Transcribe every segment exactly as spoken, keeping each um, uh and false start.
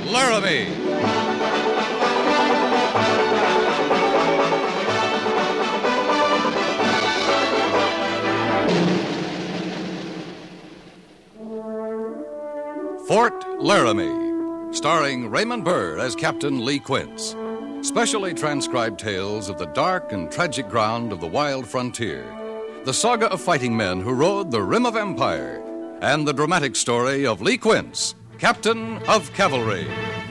Laramie. Fort Laramie, starring Raymond Burr as Captain Lee Quince. Specially transcribed tales of the dark and tragic ground of the wild frontier, the saga of fighting men who rode the rim of empire, and the dramatic story of Lee Quince, Captain of Cavalry.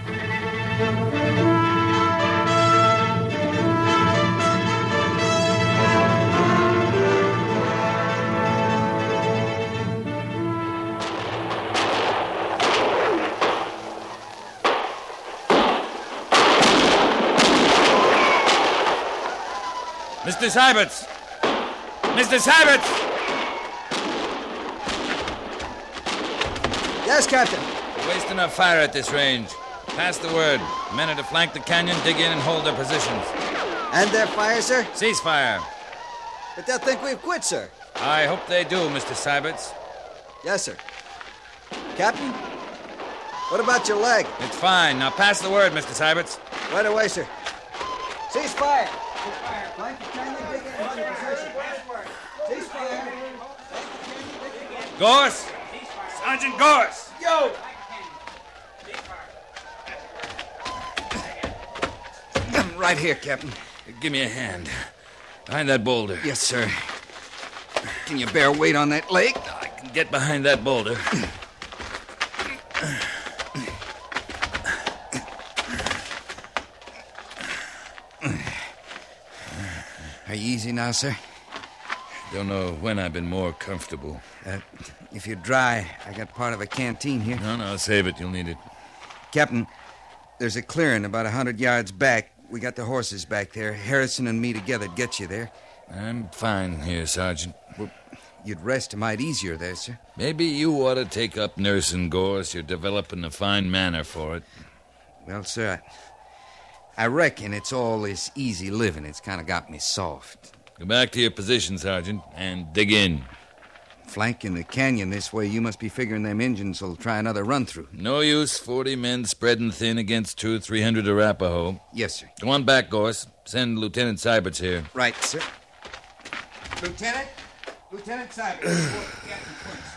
Mister Syberts! Mister Syberts! Yes, Captain. We're wasting our fire at this range. Pass the word. Men are to flank the canyon, dig in, and hold their positions. And their fire, sir? Cease fire. But they'll think we've quit, sir. I hope they do, Mister Syberts. Yes, sir. Captain, what about your leg? It's fine. Now pass the word, Mister Syberts. Right away, sir. Cease fire. Cease fire. Flank the canyon, dig in, and hold your position. Cease fire. Gorse! Sergeant Gorse! Yo! Right here, Captain. Give me a hand. Behind that boulder. Yes, sir. Can you bear weight on that leg? I can get behind that boulder. Are you easy now, sir? Don't know when I've been more comfortable. Uh, if you're dry, I got part of a canteen here. No, no, save it. You'll need it. Captain, there's a clearing about a hundred yards back. We got the horses back there. Harrison and me together get you there. I'm fine here, Sergeant. Well, you'd rest a mite easier there, sir. Maybe you ought to take up nursing, Gorse. You're developing a fine manner for it. Well, sir, I, I reckon it's all this easy living. It's kind of got me soft. Go back to your position, Sergeant, and dig in. Flanking the canyon this way, you must be figuring them Injuns will try another run-through. No use forty men spreading thin against two or three hundred Arapaho. Yes, sir. Go on back, Gorse. Send Lieutenant Syberts here. Right, sir. Lieutenant? Lieutenant Syberts. Captain Quince.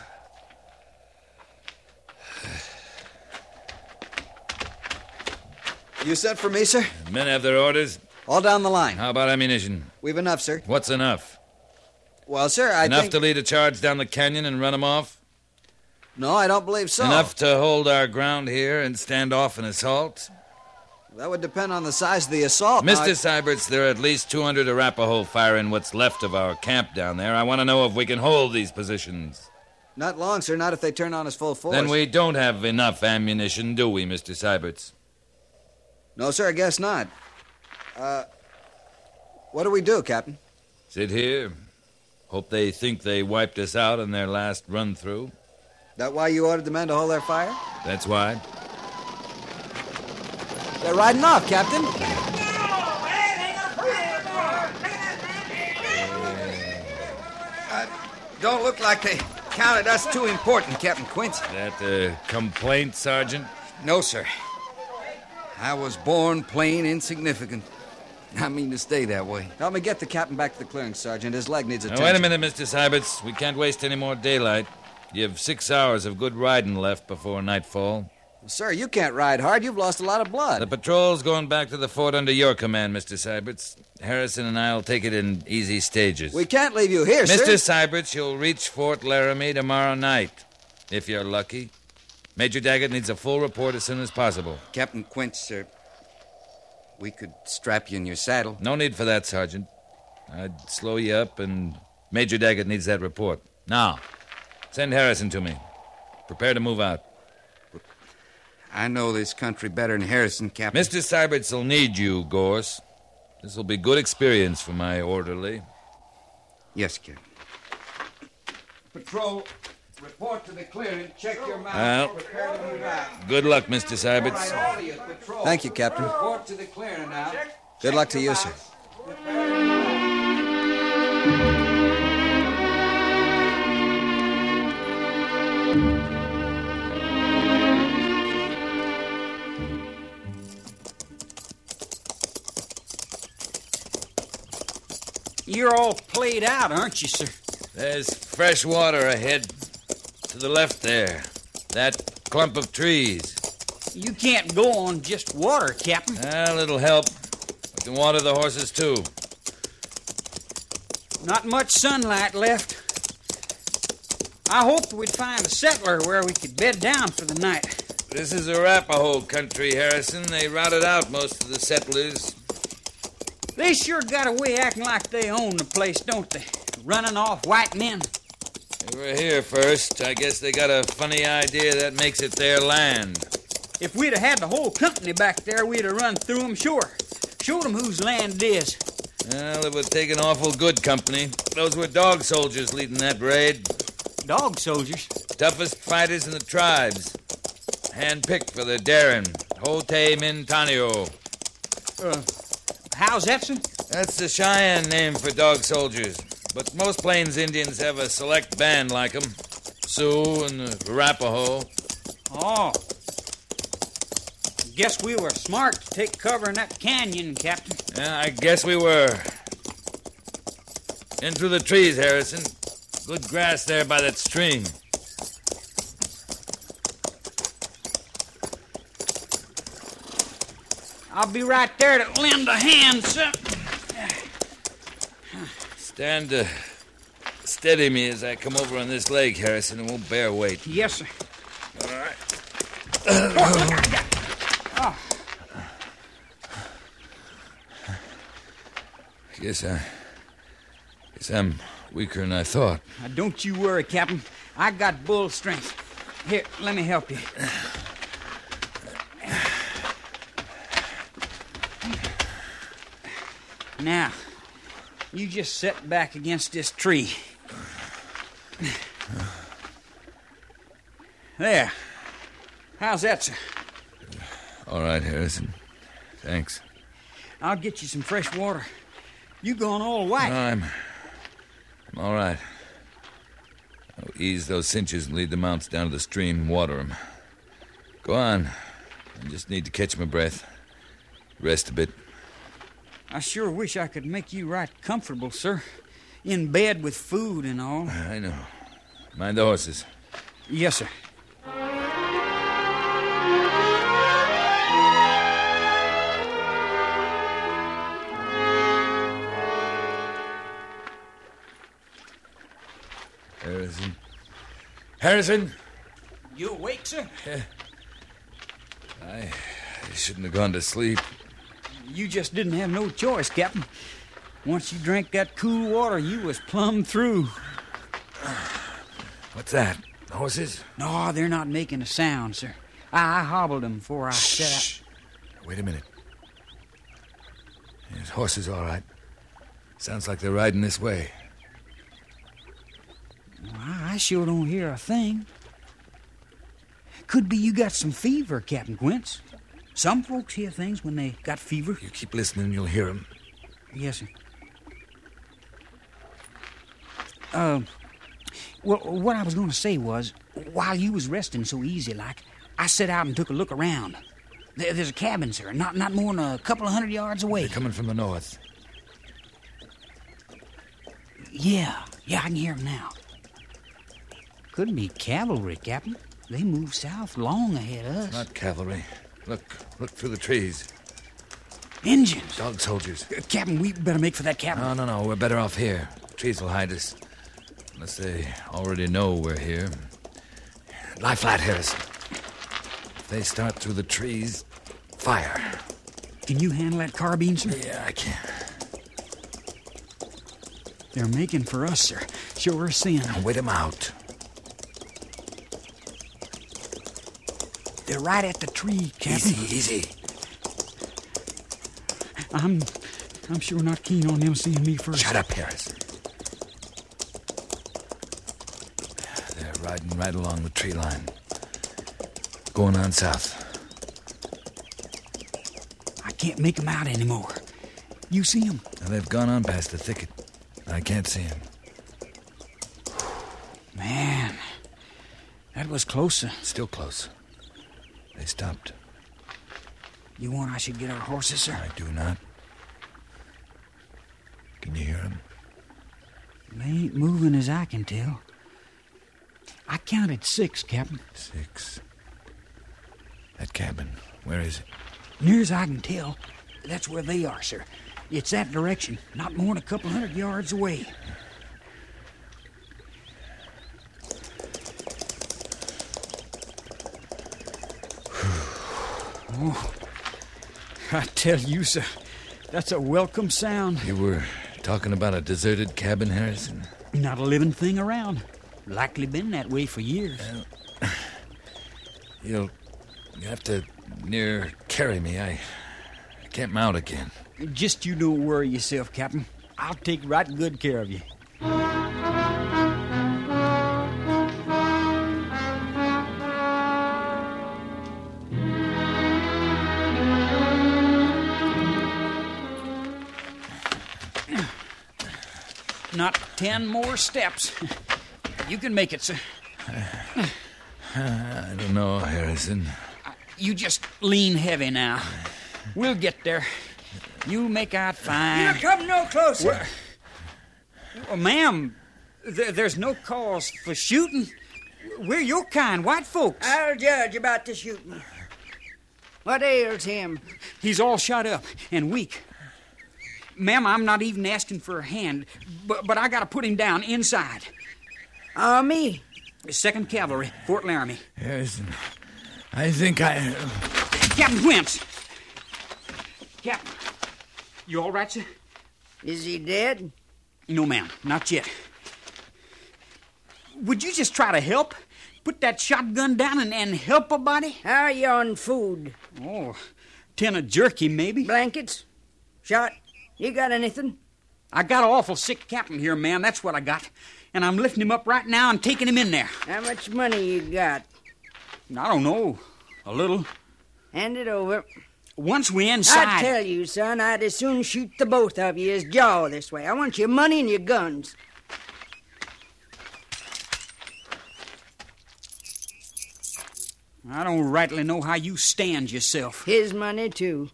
You sent for me, sir? The men have their orders. All down the line. How about ammunition? We've enough, sir. What's enough? Well, sir, I Enough think... to lead a charge down the canyon and run them off? No, I don't believe so. Enough to hold our ground here and stand off an assault? That would depend on the size of the assault. Mister Now, I- Syberts, there are at least two hundred Arapaho firing what's left of our camp down there. I want to know if we can hold these positions. Not long, sir. Not if they turn on us full force. Then we don't have enough ammunition, do we, Mister Syberts? No, sir, I guess not. Uh, what do we do, Captain? Sit here. Hope they think they wiped us out in their last run-through. That why you ordered the men to hold their fire? That's why. They're riding off, Captain. Uh, don't look like they counted us too important, Captain Quince. That a complaint, Sergeant? No, sir. I was born plain insignificant. I mean to stay that way. Help me get the captain back to the clearing, Sergeant. His leg needs Now, attention. wait a minute, Mister Syberts. We can't waste any more daylight. You have six hours of good riding left before nightfall. Sir, you can't ride hard. You've lost a lot of blood. The patrol's going back to the fort under your command, Mister Syberts. Harrison and I'll take it in easy stages. We can't leave you here, Mister sir. Syberts, you'll reach Fort Laramie tomorrow night, if you're lucky. Major Daggett needs a full report as soon as possible. Captain Quince, sir, we could strap you in your saddle. No need for that, Sergeant. I'd slow you up, and Major Daggett needs that report. Now, send Harrison to me. Prepare to move out. I know this country better than Harrison, Captain. Mister Syberts will need you, Gorse. This will be good experience for my orderly. Yes, Captain. Patrol, report to the clearing. Check your mouth. Well, Prepare to move out. Good luck, Mister Syberts. Thank you, Captain. Report to the clearing now. Good luck to you, sir. you're all played out, aren't you, sir? There's fresh water ahead. To the left there. That clump of trees. You can't go on just water, Captain. A little help. We can water the horses, too. Not much sunlight left. I hoped we'd find a settler where we could bed down for the night. This is Arapaho country, Harrison. They routed out most of the settlers. They sure got away acting like they own the place, don't they? Running off white men. They were here first. I guess they got a funny idea that makes it their land. If we'd have had the whole company back there, we'd have run through them, sure. Showed them whose land it is. Well, it would take an awful good company. Those were dog soldiers leading that raid. Dog soldiers? Toughest fighters in the tribes. Hand-picked for the daring. Hote Mintanio. Uh, how's that, sir? That's the Cheyenne name for dog soldiers. But most Plains Indians have a select band like them. Sioux and the Arapaho. Oh. Guess we were smart to take cover in that canyon, Captain. Yeah, I guess we were. In through the trees, Harrison. Good grass there by that stream. I'll be right there to lend a hand, sir. Stand uh, steady me as I come over on this leg, Harrison. It won't bear weight. Yes, sir. All right. Oh. Guess I... Guess I'm weaker than I thought. Now, don't you worry, Captain. I got bull strength. Here, let me help you. Now, you just sit back against this tree. There. How's that, sir? All right, Harrison. Thanks. I'll get you some fresh water. You gone all white. No, I'm... I'm all right. I'll ease those cinches and lead the mounts down to the stream and water them. Go on. I just need to catch my breath. Rest a bit. I sure wish I could make you right comfortable, sir. In bed with food and all. I know. Mind the horses. Yes, sir. Harrison. Harrison! You awake, sir? Yeah. I, I shouldn't have gone to sleep. You just didn't have no choice, Captain. Once you drank that cool water, you was plumb through. What's that? Horses? No, they're not making a sound, sir. I, I hobbled them before I set up. Shh. Wait a minute. There's horses, all right. Sounds like they're riding this way. Well, I sure don't hear a thing. Could be you got some fever, Captain Quince. Some folks hear things when they got fever. You keep listening, you'll hear them. Yes, sir. Uh, well, what I was going to say was, while you was resting so easy like, I set out and took a look around. There, there's a cabin, sir, not not more than a couple of hundred yards away. They're coming from the north. Yeah, yeah, I can hear them now. Could be cavalry, Captain. They move south long ahead of us. Not cavalry. Look, look through the trees. Engines. Dog soldiers. Uh, Captain, we better make for that cabin. No, no, no. We're better off here. Trees will hide us. Unless they already know we're here. Lie flat, Harrison. If they start through the trees, fire. Can you handle that carbine, sir? Yeah, I can. They're making for us, sir. Sure seeing them. Wait them out. They're right at the tree, Captain. Easy, easy. I'm... I'm sure not keen on them seeing me first. Shut up, Harrison. They're riding right along the tree line. Going on south. I can't make them out anymore. You see them? Now, they've gone on past the thicket. I can't see them. Man, that was closer. Still close. They stopped. You want I should get our horses, sir? I do not. Can you hear them? They ain't moving as I can tell. I counted six, Captain. Six. That cabin, where is it? Near as I can tell, that's where they are, sir. It's that direction, not more than a couple hundred yards away. Oh, I tell you, sir, that's a welcome sound. You were talking about a deserted cabin, Harrison? Not a living thing around. Likely been that way for years. Well, you'll you have to near carry me. I, I can't mount again. Just you don't worry yourself, Captain. I'll take right good care of you. Not ten more steps. You can make it, sir. I don't know, Harrison. You just lean heavy now. We'll get there. You make out fine. You come no closer. Well, well, ma'am, th- there's no cause for shooting. We're your kind, white folks. I'll judge about the shooting. What ails him? He's all shot up and weak. Ma'am, I'm not even asking for a hand, but, but I gotta put him down inside. Army? Second Cavalry, Fort Laramie. Harrison, I think I... Captain Wentz! Captain, you all right, sir? Is he dead? No, ma'am, not yet. Would you just try to help? Put that shotgun down and, and help a body? How are you on food? Oh, tin of jerky, maybe. Blankets? Shot? You got anything? I got an awful sick captain here, ma'am. That's what I got. And I'm lifting him up right now and taking him in there. How much money you got? I don't know. A little. Hand it over. Once we inside... I tell you, son, I'd as soon shoot the both of you as jaw this way. I want your money and your guns. I don't rightly know how you stand yourself. His money, too.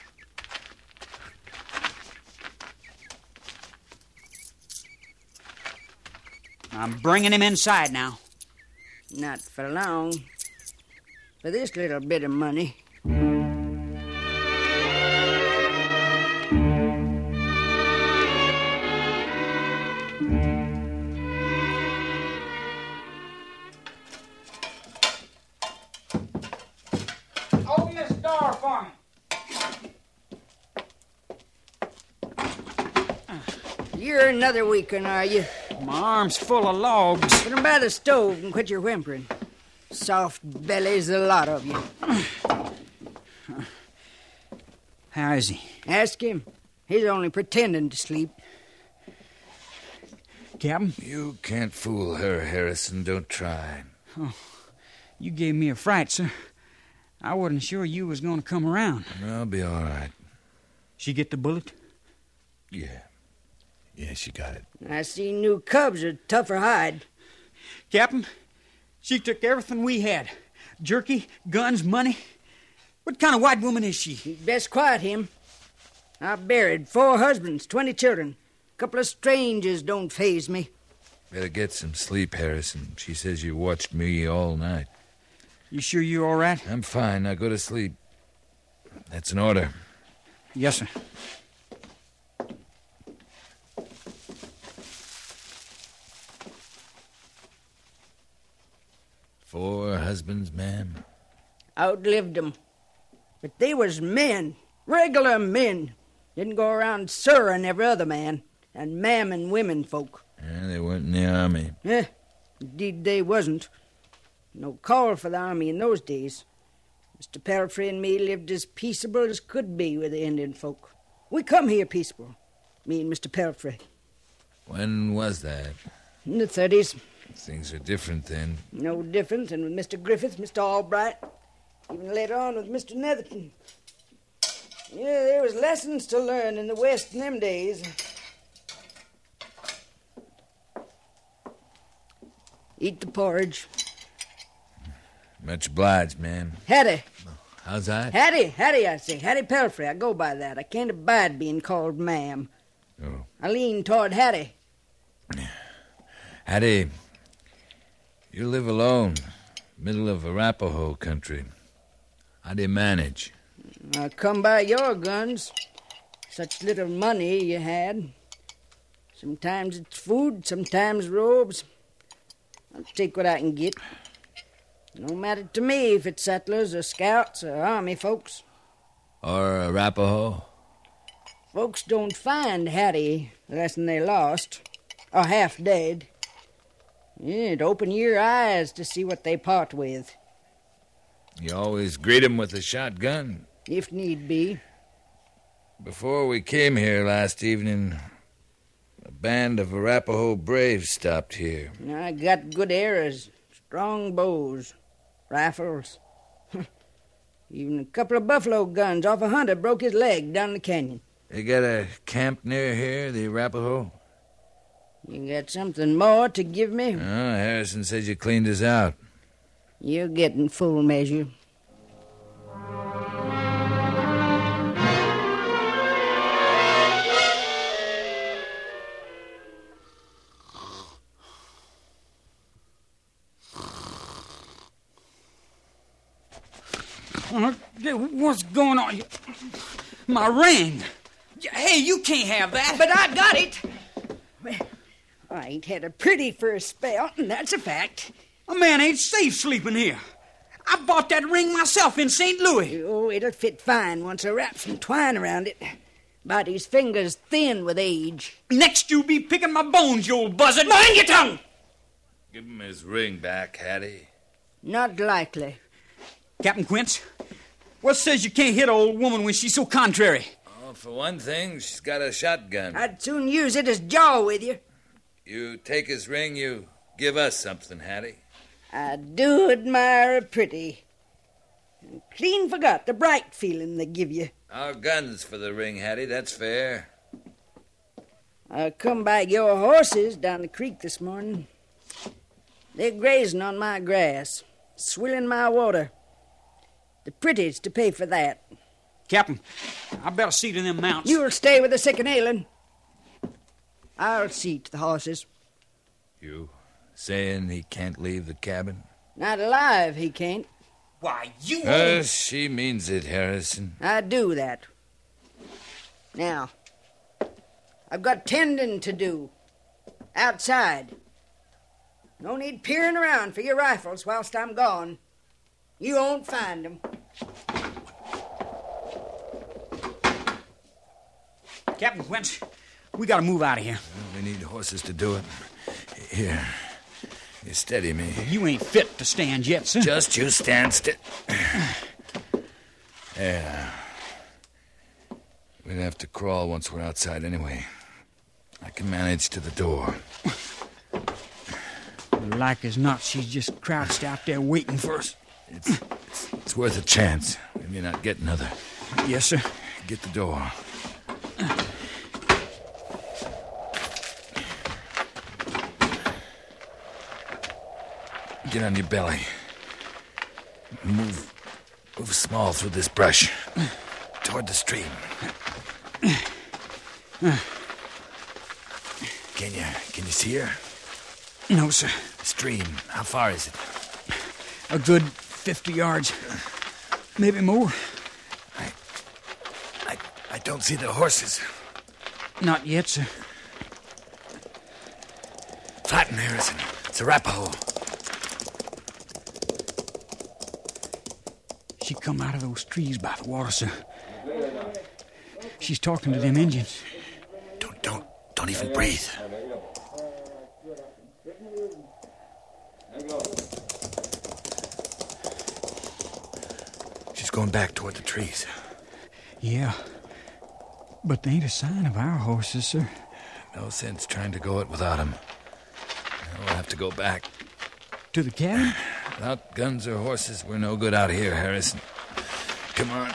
I'm bringing him inside now. Not for long. For this little bit of money. Open this door for me. You're another weak one, are you? My arm's full of logs. Put 'em by the stove and quit your whimpering. Soft bellies, a lot of you. How is he? Ask him. He's only pretending to sleep. Captain? You can't fool her, Harrison. Don't try. Oh, you gave me a fright, sir. I wasn't sure you was going to come around. I'll be all right. She get the bullet? Yeah. Yeah, she got it. I see new cubs are tougher hide. Captain, she took everything we had. Jerky, guns, money. What kind of white woman is she? You'd best quiet him. I buried four husbands, twenty children. A couple of strangers don't faze me. Better get some sleep, Harrison. She says you watched me all night. You sure you're all right? I'm fine. Now go to sleep. That's an order. Yes, sir. Four husbands, ma'am? Outlived 'em. But they was men, regular men. Didn't go around sirring every other man and mamming women folk. Yeah, they weren't in the army. Eh, indeed they wasn't. No call for the army in those days. Mister Pelfrey and me lived as peaceable as could be with the Indian folk. We come here peaceable, me and Mister Pelfrey. When was that? In the thirties. Things are different then. No different than with Mister Griffith, Mister Albright, even later on with Mister Netherton. Yeah, there was lessons to learn in the West in them days. Eat the porridge. Much obliged, ma'am. Hattie. How's that? Hattie, Hattie, I say. Hattie Pelfrey. I go by that. I can't abide being called ma'am. Oh. I lean toward Hattie. Hattie, you live alone, middle of Arapaho country. How do you manage? I come by your guns. Such little money you had. Sometimes it's food, sometimes robes. I'll take what I can get. No matter to me if it's settlers or scouts or army folks. Or Arapaho? Folks don't find Hattie less than they lost, or half dead. It'd open your eyes to see what they part with. You always greet 'em with a shotgun? If need be. Before we came here last evening, a band of Arapaho braves stopped here. I got good arrows, strong bows, rifles. Even a couple of buffalo guns off a hunter broke his leg down the canyon. They got a camp near here, the Arapaho? You got something more to give me? Oh, Harrison says you cleaned us out. You're getting full measure. What's going on? My ring. Hey, you can't have that. But I got it. Well, I ain't had a pretty for a spell, and that's a fact. A man ain't safe sleeping here. I bought that ring myself in Saint Louis. Oh, it'll fit fine once I wrap some twine around it. Body's fingers thin with age. Next you be picking my bones, you old buzzard. Mind your tongue! Give him his ring back, Hattie. Not likely. Captain Quince, what says you can't hit an old woman when she's so contrary? Oh, for one thing, she's got a shotgun. I'd soon use it as jaw with you. You take his ring, you give us something, Hattie. I do admire a pretty. And clean forgot the bright feeling they give you. Our guns for the ring, Hattie, that's fair. I come by your horses down the creek this morning. They're grazing on my grass, swilling my water. The pretty's to pay for that. Captain, I better see to them mounts. You'll stay with the sick and ailing. I'll see to the horses. You saying he can't leave the cabin? Not alive, he can't. Why, you... Uh, she means it, Harrison. I do that. Now, I've got tending to do. Outside. No need peering around for your rifles whilst I'm gone. You won't find them. Captain Quince, we gotta move out of here. Well, we need horses to do it. Here, you steady me. You ain't fit to stand yet, sir. Just you stand still. Yeah. We'd have to crawl once we're outside anyway. I can manage to the door. Like as not, she's just crouched out there waiting for us. It's, it's, it's worth a chance. We may not get another. Yes, sir. Get the door. Get on your belly. Move, move small through this brush. Toward the stream. Can you, can you see her? No, sir. Stream, how far is it? A good fifty yards. Maybe more. I, I, I don't see the horses. Not yet, sir. Flatten, Harrison. It's Arapaho. She come out of those trees by the water, sir. She's talking to them Indians. Don't, don't, don't even breathe. She's going back toward the trees. Yeah. But there ain't a sign of our horses, sir. No sense trying to go it without them. We'll have to go back. To the cabin? Without guns or horses, we're no good out here, Harrison. Come on.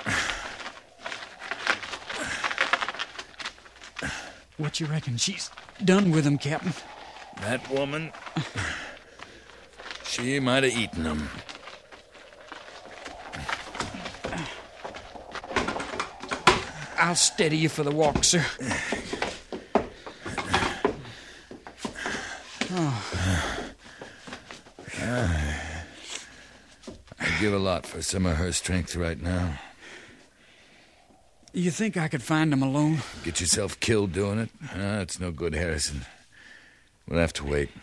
What you reckon she's done with them, Captain? That woman, she might have eaten them. I'll steady you for the walk, sir. Oh. uh, I'd give a lot for some of her strength right now. You think I could find him alone? Get yourself killed doing it? Ah, it's no good, Harrison. We'll have to wait.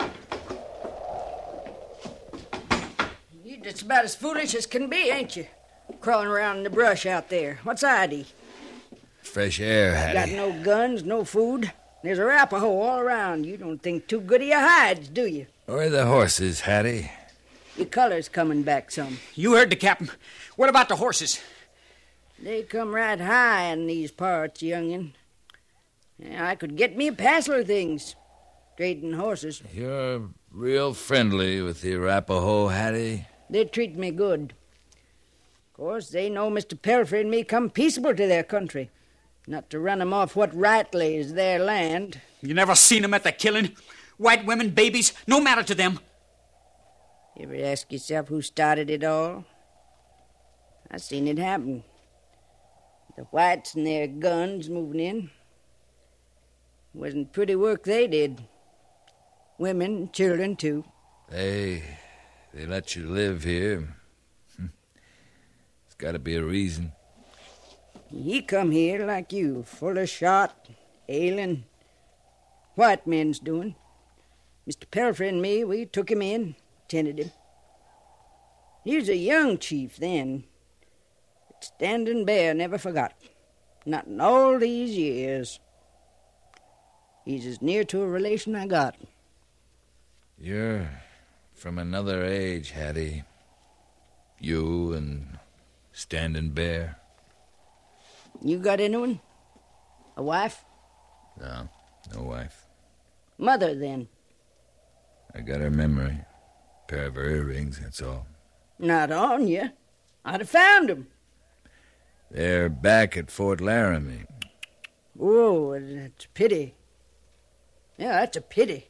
You're just about as foolish as can be, ain't you? Crawling around in the brush out there. What's I D? Fresh air, Hattie. Got no guns, no food. There's Arapaho all around. You don't think too good of your hides, do you? Where are the horses, Hattie? Your color's coming back some. You heard the captain. What about the horses? They come right high in these parts, youngin'. Yeah, I could get me a passel of things. Trading horses. You're real friendly with the Arapaho, Hattie. They treat me good. Of course, they know Mister Pelfrey and me come peaceable to their country. Not to run 'em off what rightly is their land. You never seen 'em at the killing? White women, babies, no matter to them. You ever ask yourself who started it all? I seen it happen. The whites and their guns moving in. Wasn't pretty work they did. Women and children, too. They... they let you live here. There's got to be a reason. He come here like you, full of shot, ailing. White men's doing. Mister Pelfrey and me, we took him in, tended him. He was a young chief then. But Standing Bear never forgot. Not in all these years. He's as near to a relation I got. You're from another age, Hattie. You and Standing Bear. You got anyone? A wife? No, no wife. Mother, then? I got her memory. Pair of her earrings, that's all. Not on you. I'd have found 'em. They're back at Fort Laramie. Oh, that's a pity. Yeah, that's a pity.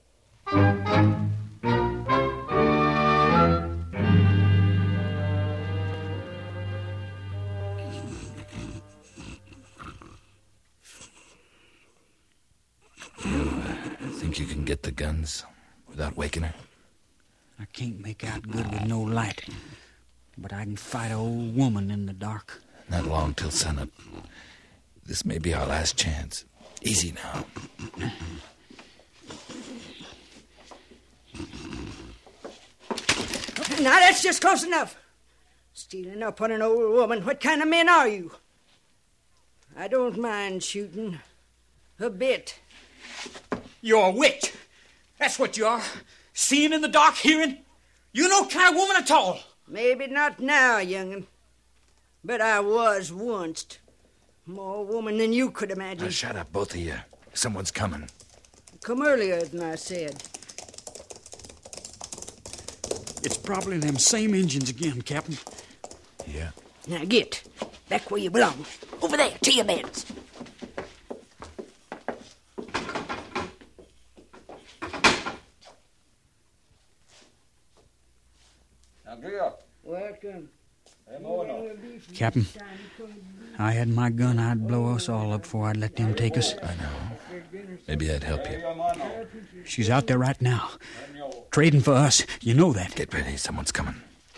Think you can get the guns without waking her? I can't make out good with no light, but I can fight an old woman in the dark. Not long till sunup. This may be our last chance. Easy now. Now, that's just close enough. Stealing up on an old woman. What kind of men are you? I don't mind shooting. A bit. You're a witch. That's what you are. Seeing in the dark, hearing. You no kind of woman at all. Maybe not now, young'un. But I was once. More woman than you could imagine. Now shut up, both of you. Someone's coming. Come earlier than I said. It's probably them same Injuns again, Captain. Yeah. Now get. Back where you belong. Over there, to your beds. Welcome. Captain, I had my gun. I'd blow us all up before I'd let them take us. I know. Maybe I'd help you. She's out there right now. Trading for us. You know that. Get ready. Someone's coming.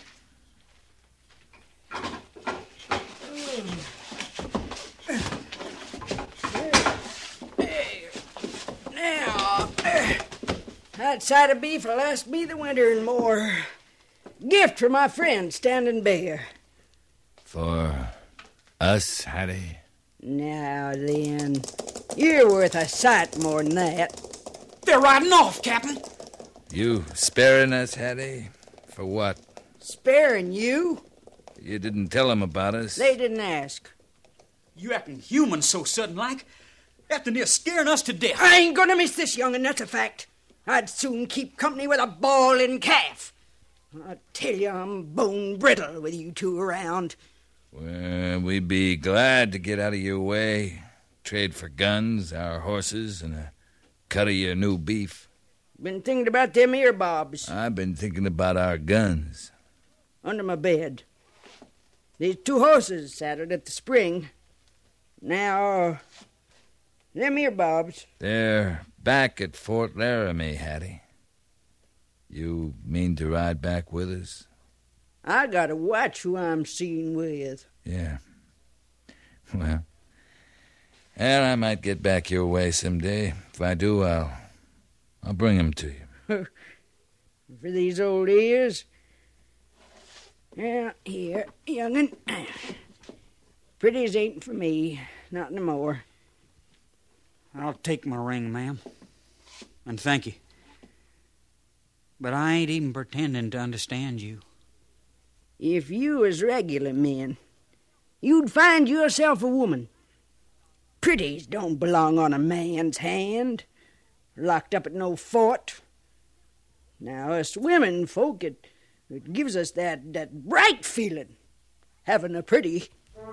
Now, that side of beef will last me the winter and more. Gift for my friend, Standing Bear. For us, Hattie? Now then, you're worth a sight more than that. They're riding off, Captain. You sparing us, Hattie? For what? Sparing you? You didn't tell them about us. They didn't ask. You acting human so sudden-like. After near scaring us to death. I ain't gonna miss this, young'un, that's a fact. I'd soon keep company with a bawling calf. I tell you, I'm bone brittle with you two around. Well, we'd be glad to get out of your way. Trade for guns, our horses, and a cut of your new beef. Been thinking about them ear bobs. I've been thinking about our guns. Under my bed. There's two horses saddled at the spring. Now, them ear bobs. They're back at Fort Laramie, Hattie. You mean to ride back with us? I gotta watch who I'm seen with. Yeah. Well, well, I might get back your way someday. If I do, I'll, I'll bring him to you. For these old ears? Yeah, here, young'un. Pretties ain't for me, not no more. I'll take my ring, ma'am. And thank you. But I ain't even pretending to understand you. If you was regular men, you'd find yourself a woman. Pretties don't belong on a man's hand, locked up at no fort. Now, us women folk, it, it gives us that, that bright feeling, having a pretty.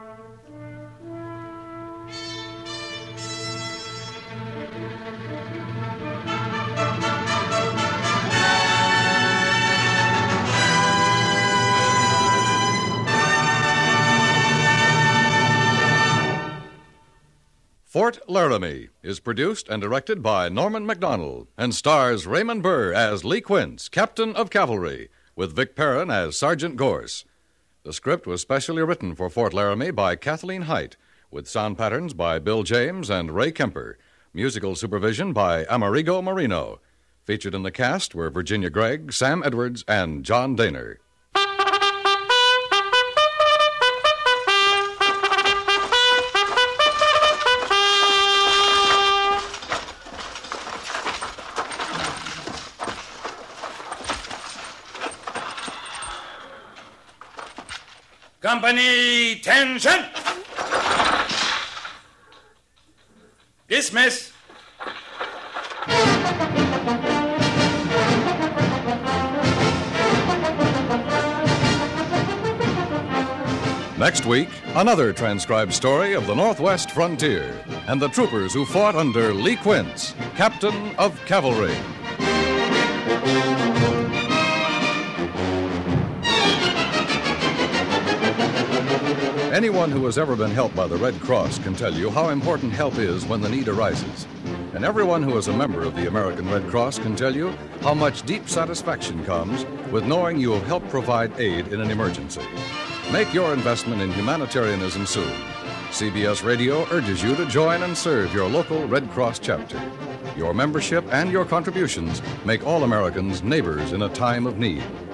Fort Laramie is produced and directed by Norman MacDonald and stars Raymond Burr as Lee Quince, Captain of Cavalry, with Vic Perrin as Sergeant Gorse. The script was specially written for Fort Laramie by Kathleen Height, with sound patterns by Bill James and Ray Kemper, musical supervision by Amerigo Marino. Featured in the cast were Virginia Gregg, Sam Edwards, and John Daner. Company, tension! Dismiss! Next week, another transcribed story of the Northwest frontier and the troopers who fought under Lee Quince, Captain of Cavalry. Anyone who has ever been helped by the Red Cross can tell you how important help is when the need arises. And everyone who is a member of the American Red Cross can tell you how much deep satisfaction comes with knowing you have helped provide aid in an emergency. Make your investment in humanitarianism soon. C B S Radio urges you to join and serve your local Red Cross chapter. Your membership and your contributions make all Americans neighbors in a time of need.